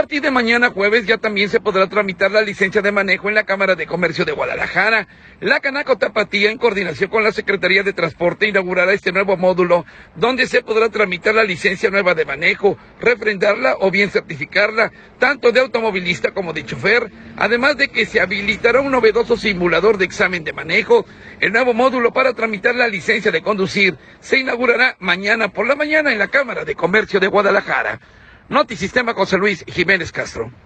partir de mañana jueves ya también se podrá tramitar la licencia de manejo en la Cámara de Comercio de Guadalajara. La Canaco Tapatía, en coordinación con la Secretaría de Transporte, inaugurará este nuevo módulo, donde se podrá tramitar la licencia nueva de manejo, refrendarla o bien certificarla, tanto de automovilista como de chofer, además de que se habilitará un novedoso simulador de examen de manejo. El nuevo módulo para tramitar la licencia de conducir se inaugurará mañana por la mañana en la Cámara de Comercio de Guadalajara. Notisistema, José Luis Jiménez Castro.